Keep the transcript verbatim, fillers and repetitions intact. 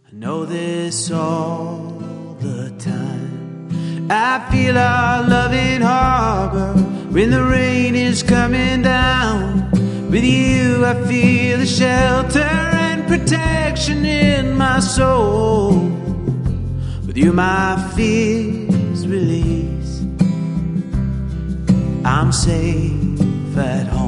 I know this all the time. I feel our loving harbor when the rain is coming down. With you I feel the shelter and protection in my soul. With you my fears release. I'm safe at home.